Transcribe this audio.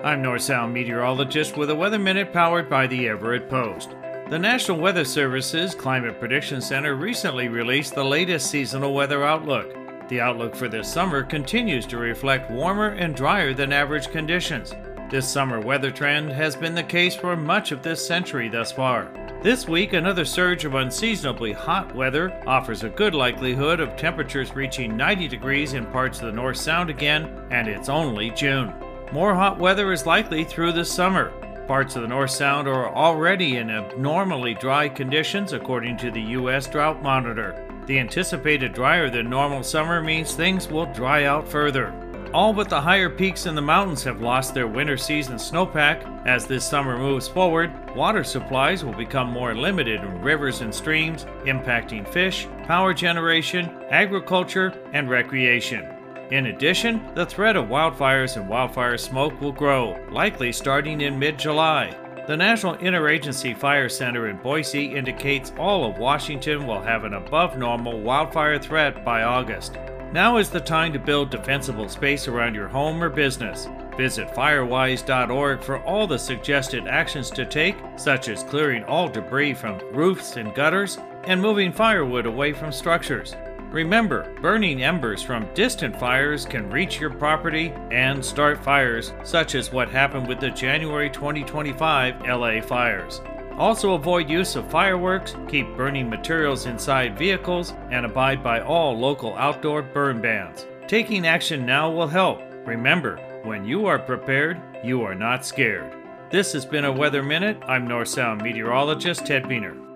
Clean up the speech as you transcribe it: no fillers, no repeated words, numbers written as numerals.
I'm North Sound meteorologist with a Weather Minute powered by the Everett Post. The National Weather Service's Climate Prediction Center recently released the latest seasonal weather outlook. The outlook for this summer continues to reflect warmer and drier than average conditions. This summer weather trend has been the case for much of this century thus far. This week, another surge of unseasonably hot weather offers a good likelihood of temperatures reaching 90 degrees in parts of the North Sound again, and it's only June. More hot weather is likely through the summer. Parts of the North Sound are already in abnormally dry conditions according to the U.S. Drought Monitor. The anticipated drier than normal summer means things will dry out further. All but the higher peaks in the mountains have lost their winter season snowpack. As this summer moves forward, water supplies will become more limited in rivers and streams, impacting fish, power generation, agriculture, and recreation. In addition, the threat of wildfires and wildfire smoke will grow, likely starting in mid-July. The National Interagency Fire Center in Boise indicates all of Washington will have an above-normal wildfire threat by August. Now is the time to build defensible space around your home or business. Visit firewise.org for all the suggested actions to take, such as clearing all debris from roofs and gutters and moving firewood away from structures. Remember, burning embers from distant fires can reach your property and start fires, such as what happened with the January 2025 LA fires. Also avoid use of fireworks, keep burning materials inside vehicles, and abide by all local outdoor burn bans. Taking action now will help. Remember, when you are prepared, you are not scared. This has been a Weather Minute. I'm North Sound meteorologist Ted Beener.